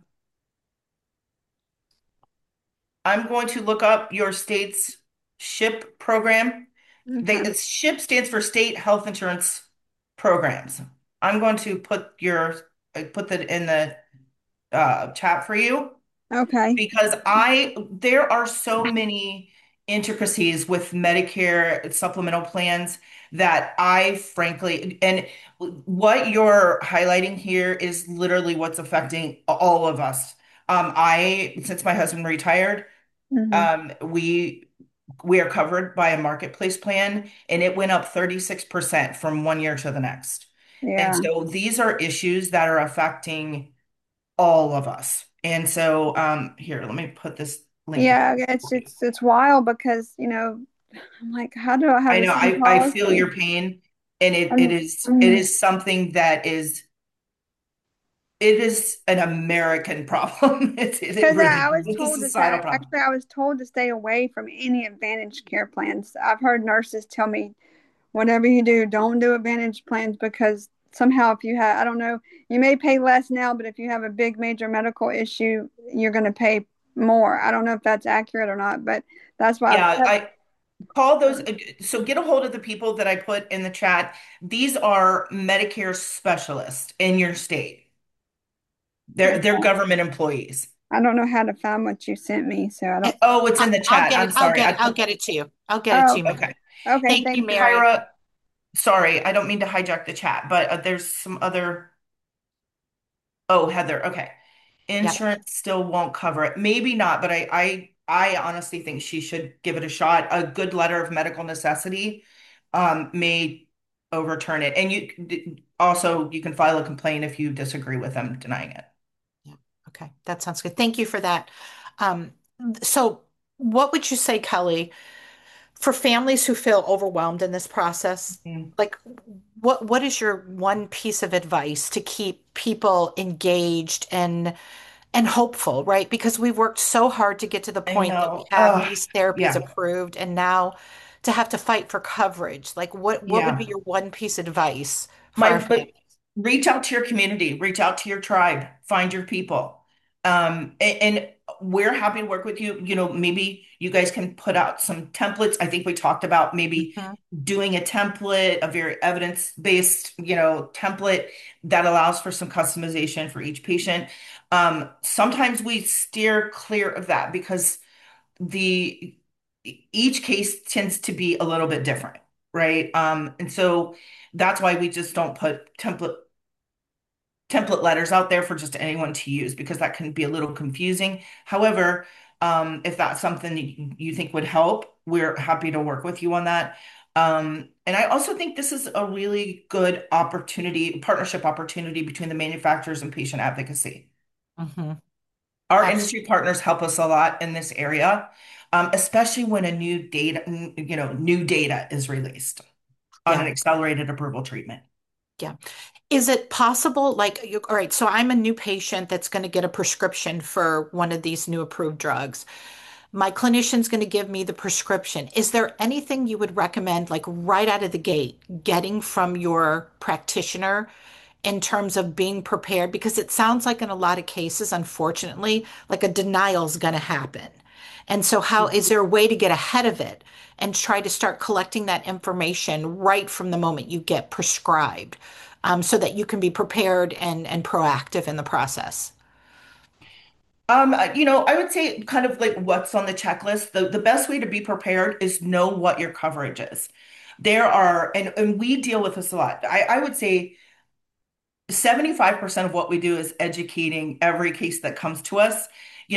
Speaker 2: I'm going to look up your state's SHIP program.
Speaker 3: Okay.
Speaker 2: SHIP stands for State Health Insurance Programs. I'm going to put that in the chat for you
Speaker 3: Okay.
Speaker 2: because there are so many intricacies with Medicare supplemental plans that I frankly, and what you're highlighting here is literally what's affecting all of us. Since my husband retired,
Speaker 3: Hmm.
Speaker 2: we are covered by a marketplace plan, and it went up 36% from one year to the next. And
Speaker 3: Yeah.
Speaker 2: so these are issues that are affecting all of us. And so here, let me put this link in
Speaker 3: Yeah,
Speaker 2: for
Speaker 3: it's
Speaker 2: you.
Speaker 3: it's it's wild because, I'm like, how do I have
Speaker 2: I
Speaker 3: the
Speaker 2: know
Speaker 3: same
Speaker 2: I feel
Speaker 3: policy?
Speaker 2: your pain, and
Speaker 3: And
Speaker 2: it
Speaker 3: mm,
Speaker 2: is something that it is an American problem. It
Speaker 3: because
Speaker 2: really
Speaker 3: I
Speaker 2: is.
Speaker 3: was
Speaker 2: It's a
Speaker 3: told to
Speaker 2: societal
Speaker 3: say,
Speaker 2: problem.
Speaker 3: actually, I was told to stay away from any Advantage care plans. I've heard nurses tell me, whatever you do, don't do Advantage plans because somehow if you have, I don't know, you may pay less now, but if you have a big major medical issue, you're going to pay more. I don't know if that's accurate or not, but that's why
Speaker 2: Yeah, I call those. So get a hold of the people that I put in the chat. These are Medicare specialists in your state. They're government employees.
Speaker 3: I don't know how to find what you sent me, so I don't.
Speaker 2: Oh, it's in the
Speaker 1: I'll
Speaker 2: chat.
Speaker 1: get it.
Speaker 2: I'm sorry. I
Speaker 1: I'll
Speaker 2: put
Speaker 1: get it to you. I'll get it to
Speaker 3: Oh,
Speaker 1: you,
Speaker 2: okay.
Speaker 1: Mary.
Speaker 3: okay.
Speaker 1: Thank you,
Speaker 3: Thank you.
Speaker 1: Mary.
Speaker 2: Kyra, sorry, I don't mean to hijack the chat, but there's some other. Oh, Heather. Okay.
Speaker 1: Yep.
Speaker 2: Insurance still won't cover it. Maybe not, but I honestly think she should give it a shot. A good letter of medical necessity may overturn it. And also you can file a complaint if you disagree with them denying it.
Speaker 1: Yeah. Okay. That sounds good. Thank you for that. Um, so what would you say, Kelly, for families who feel overwhelmed in this process?
Speaker 2: Mm.
Speaker 1: Like, what is your one piece of advice to keep people engaged and hopeful, right? Because we've worked so hard to get to the
Speaker 2: I
Speaker 1: point that we
Speaker 2: know.
Speaker 1: have these therapies
Speaker 2: Yeah.
Speaker 1: approved, and now to have to fight for coverage. Like, what would be
Speaker 2: Yeah.
Speaker 1: your one piece of advice for our
Speaker 2: But
Speaker 1: families?
Speaker 2: reach out to your community, reach out to your tribe, find your people. And we're happy to work with you. You know, maybe you guys can put out some templates. I think we talked about maybe
Speaker 1: Mhm.
Speaker 2: doing a template, a very evidence-based, template that allows for some customization for each patient. Sometimes we steer clear of that because the each case tends to be a little bit different, right? And so that's why we just don't put template letters out there for just anyone to use because that can be a little confusing. However, if that's something that you think would help, we're happy to work with you on that. And I also think this is a really good opportunity, partnership opportunity between the manufacturers and patient advocacy.
Speaker 1: Mhm.
Speaker 2: Our
Speaker 1: Absolutely.
Speaker 2: industry partners help us a lot in this area, especially when a new data is released on an
Speaker 1: Yeah.
Speaker 2: accelerated approval treatment.
Speaker 1: Yeah. Is it possible, like, all right, so I'm a new patient that's going to get a prescription for one of these new approved drugs. My clinician's going to give me the prescription. Is there anything you would recommend, like right out of the gate, getting from your practitioner in terms of being prepared? Because it sounds like in a lot of cases, unfortunately, like a denial is going to happen. And so, how is there a way to get ahead of it and try to start collecting that information right from the moment you get prescribed, so that you can be prepared and proactive in the process?
Speaker 2: I would say kind of like what's on the checklist. The best way to be prepared is know what your coverage is. And we deal with this a lot. I would say 75% of what we do is educating every case that comes to us.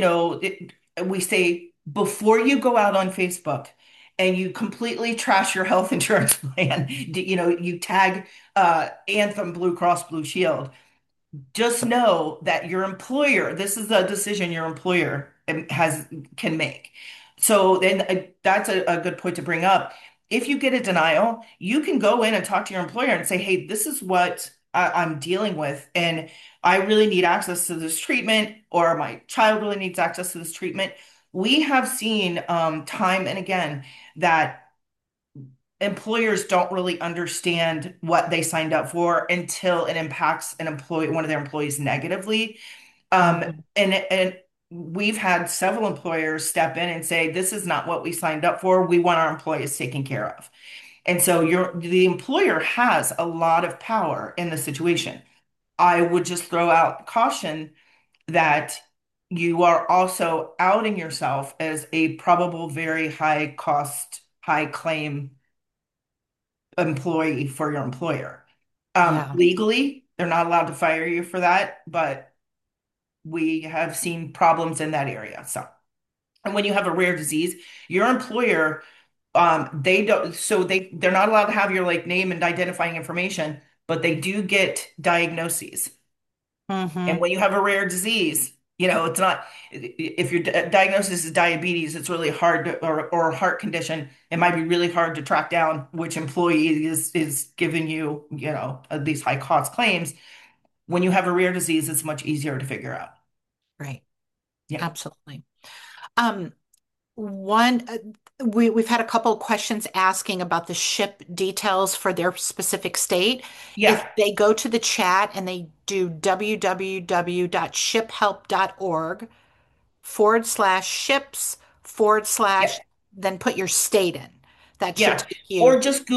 Speaker 2: We say before you go out on Facebook and you completely trash your health insurance plan, you tag Anthem, Blue Cross Blue Shield. Just know that your employer, this is a decision your employer can make. So then that's a good point to bring up. If you get a denial, you can go in and talk to your employer and say, hey, this is what I'm dealing with, and I really need access to this treatment, or my child really needs access to this treatment. We have seen time and again that employers don't really understand what they signed up for until it impacts one of their employees negatively.
Speaker 1: Mhm.
Speaker 2: And we've had several employers step in and say, this is not what we signed up for. We want our employees taken care of. And so the employer has a lot of power in the situation. I would just throw out caution that you are also outing yourself as a probable very high cost, high claim employee for your employer.
Speaker 1: Yeah.
Speaker 2: Legally, they're not allowed to fire you for that, but we have seen problems in that area. So, and when you have a rare disease, your employer, they don't, so they're not allowed to have your like name and identifying information, but they do get diagnoses. And
Speaker 1: Hmm.
Speaker 2: when you have a rare disease, it's not, if your diagnosis is diabetes, it's really hard to, or a heart condition, it might be really hard to track down which employee is giving you, these high cost claims. When you have a rare disease, it's much easier to figure out.
Speaker 1: Right.
Speaker 2: Yeah.
Speaker 1: Absolutely. Um, One, we've had a couple of questions asking about the ship details for their specific state. If
Speaker 2: Yeah,
Speaker 1: they go to the chat and they do www.shiphelp.org/ships forward
Speaker 2: yeah,
Speaker 1: slash, then put your state in. That should
Speaker 2: yeah.
Speaker 1: take
Speaker 2: Or
Speaker 1: you.
Speaker 2: just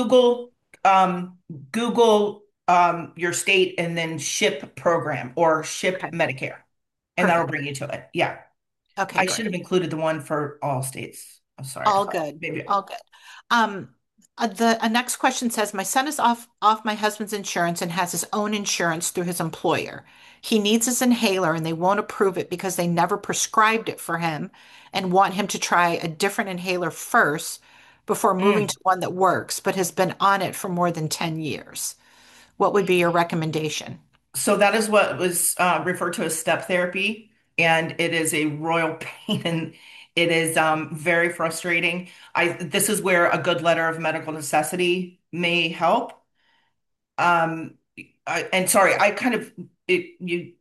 Speaker 2: Google your state and then ship program or ship
Speaker 1: Okay,
Speaker 2: Medicare, and that'll
Speaker 1: perfect.
Speaker 2: bring you to it. Yeah.
Speaker 1: Okay,
Speaker 2: I
Speaker 1: great.
Speaker 2: should have included the one for all states. I'm sorry. I
Speaker 1: All
Speaker 2: thought
Speaker 1: good.
Speaker 2: maybe.
Speaker 1: All good. Um, the next question says, my son is off my husband's insurance and has his own insurance through his employer. He needs his inhaler and they won't approve it because they never prescribed it for him and want him to try a different inhaler first before moving
Speaker 2: Mm.
Speaker 1: to one that works, but has been on it for more than 10 years. What would be your recommendation?
Speaker 2: So that is what was referred to as step therapy, and it is a royal pain, and it is very frustrating. This is where a good letter of medical necessity may help. Um, and sorry, you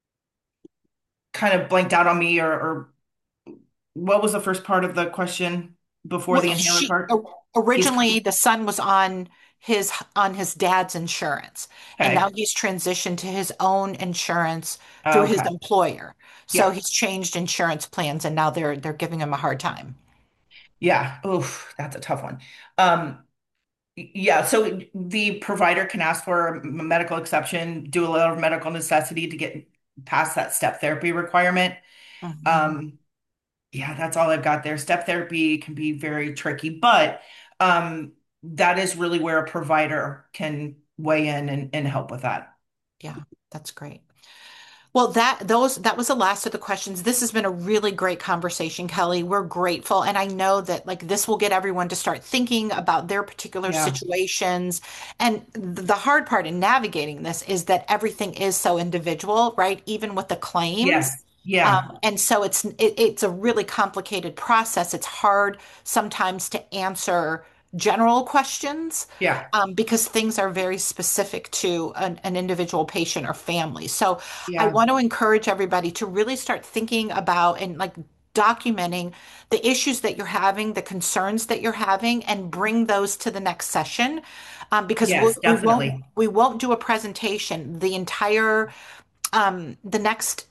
Speaker 2: kind of blanked out on me, or what was the first part of the question before
Speaker 1: Well,
Speaker 2: the inhaler part? He's
Speaker 1: originally the son was on his dad's insurance, and now
Speaker 2: okay.
Speaker 1: he's transitioned to his own insurance through his
Speaker 2: Okay.
Speaker 1: employer. So
Speaker 2: Yeah.
Speaker 1: he's changed insurance plans, and now they're giving him a hard time.
Speaker 2: Yeah. Oof, that's a tough one. Um, Yeah, so the provider can ask for a medical exception, do a letter of medical necessity to get past that step therapy requirement.
Speaker 1: Mhm.
Speaker 2: Um, yeah, that's all I've got there. Step therapy can be very tricky, but that is really where a provider can weigh in and help with that.
Speaker 1: Yeah, that's great. Well, that was the last of the questions. This has been a really great conversation, Kelly. We're grateful, and I know that like this will get everyone to start thinking about their particular
Speaker 2: Yeah.
Speaker 1: situations. And the hard part in navigating this is that everything is so individual, right? Even with the claims.
Speaker 2: Yes. Yeah.
Speaker 1: And so it's a really complicated process. It's hard sometimes to answer general questions
Speaker 2: Yeah.
Speaker 1: because things are very specific to an individual patient or family. So I
Speaker 2: Yeah.
Speaker 1: want to encourage everybody to really start thinking about and like documenting the issues that you're having, the concerns that you're having, and bring those to the next session. Because
Speaker 2: Yes, definitely.
Speaker 1: we won't do a presentation. The next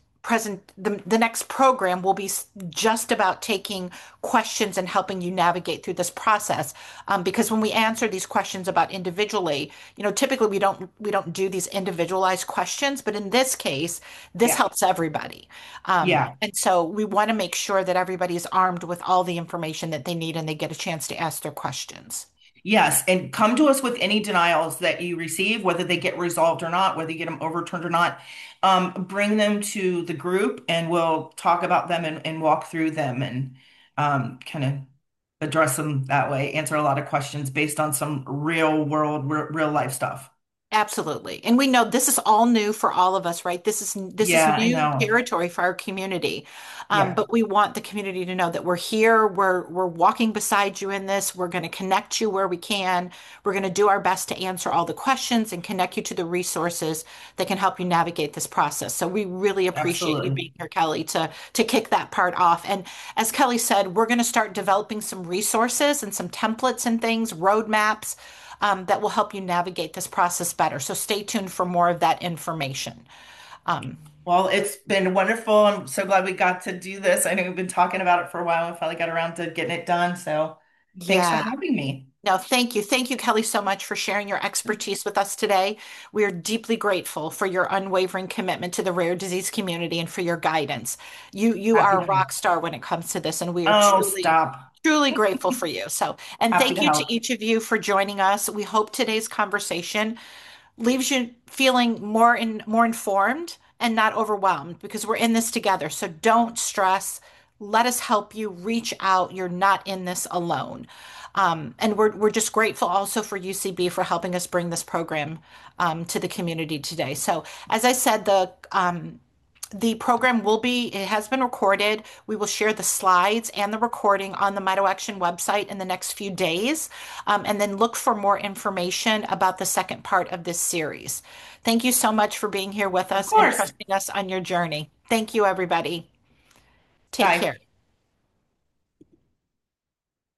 Speaker 1: the next program will be just about taking questions and helping you navigate through this process, because when we answer these questions about individually, typically we don't do these individualized questions, but in this case this
Speaker 2: Yeah.
Speaker 1: helps everybody,
Speaker 2: Yeah.
Speaker 1: and so we want to make sure that everybody is armed with all the information that they need and they get a chance to ask their questions.
Speaker 2: Yes, and come to us with any denials that you receive, whether they get resolved or not, whether you get them overturned or not. Bring them to the group and we'll talk about them and walk through them and kind of address them that way, answer a lot of questions based on some real world, real life stuff.
Speaker 1: Absolutely. And we know this is all new for all of us, right? This is
Speaker 2: Yeah, I
Speaker 1: new
Speaker 2: know.
Speaker 1: territory for our community.
Speaker 2: Yeah,
Speaker 1: But we want the community to know that we're here, we're walking beside you in this. We're going to connect you where we can. We're going to do our best to answer all the questions and connect you to the resources that can help you navigate this process. So we really appreciate you
Speaker 2: absolutely.
Speaker 1: being here, Kelly, to kick that part off. And as Kelly said, we're going to start developing some resources and some templates and things, roadmaps, that will help you navigate this process better. So stay tuned for more of that information. Um,
Speaker 2: Well, it's been wonderful. I'm so glad we got to do this. I know we've been talking about it for a while and finally got around to getting it done. So thanks for
Speaker 1: yeah.
Speaker 2: having me.
Speaker 1: No, thank you. Thank you, Kelly, so much for sharing your expertise with us today. We are deeply grateful for your unwavering commitment to the rare disease community and for your guidance. You
Speaker 2: Happy
Speaker 1: are a
Speaker 2: to.
Speaker 1: rock star when it comes to this, and we are
Speaker 2: Oh,
Speaker 1: truly,
Speaker 2: stop.
Speaker 1: truly grateful for you. So, and
Speaker 2: Happy
Speaker 1: thank
Speaker 2: to
Speaker 1: you to
Speaker 2: help.
Speaker 1: each of you for joining us. We hope today's conversation leaves you feeling more informed and not overwhelmed because we're in this together. So don't stress. Let us help you reach out. You're not in this alone. And we're just grateful also for UCB for helping us bring this program to the community today. So as I said, the program it has been recorded. We will share the slides and the recording on the Mito Action website in the next few days. And then look for more information about the second part of this series. Thank you so much for being here with
Speaker 2: Of
Speaker 1: us and
Speaker 2: course.
Speaker 1: trusting us on your journey. Thank you, everybody. Take
Speaker 2: Bye.
Speaker 1: care.